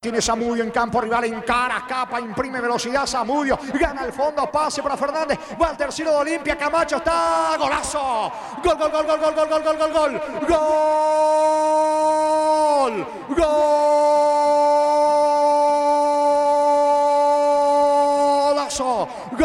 Tiene Zamudio en campo rival, encara, escapa, imprime velocidad. Zamudio gana el fondo, pase para Fernández. Va al tercero de Olimpia. Camacho está. ¡Golazo! ¡Gol, gol, gol, gol, gol, gol, gol, gol, gol, gol! ¡Gol! ¡Golazo!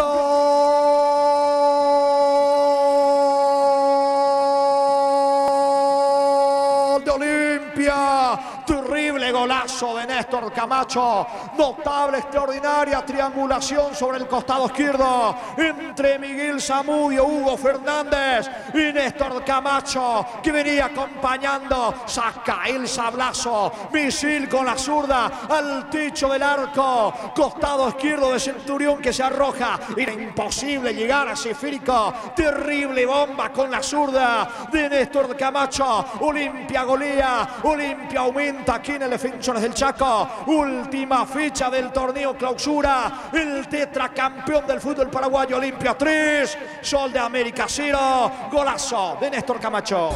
¡Gol de Olimpia! Terrible golazo de Néstor Camacho. Notable, extraordinaria triangulación sobre el costado izquierdo entre Miguel Zamudio, Hugo Fernández y Néstor Camacho, que venía acompañando. Saca el sablazo, misil con la zurda al techo del arco. Costado izquierdo de Centurión que se arroja. Era imposible llegar a ese esférico. Terrible bomba con la zurda de Néstor Camacho. Olimpia golea, Olimpia aumenta aquí en el Defensores del Chaco. Última fecha del torneo clausura. El tetracampeón del fútbol paraguayo, Olimpia 3, Sol de América 0. Golazo de Néstor Camacho.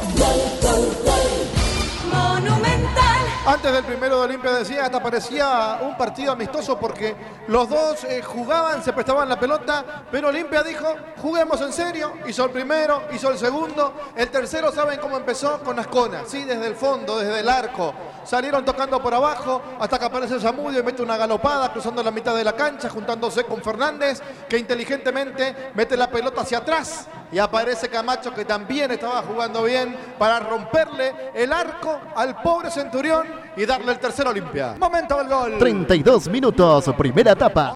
Monumental. Antes del primero de Olimpia decía, hasta parecía un partido amistoso porque los dos jugaban, se prestaban la pelota, pero Olimpia dijo, juguemos en serio, hizo el primero, hizo el segundo, el tercero, ¿saben cómo empezó? Con Ascona, sí, desde el fondo, desde el arco, salieron tocando por abajo hasta que aparece Zamudio y mete una galopada cruzando la mitad de la cancha, juntándose con Fernández, que inteligentemente mete la pelota hacia atrás y aparece Camacho, que también estaba jugando bien, para romperle el arco al pobre Centurión y darle el tercer Olimpia. Momento del gol. 32 minutos, primera etapa.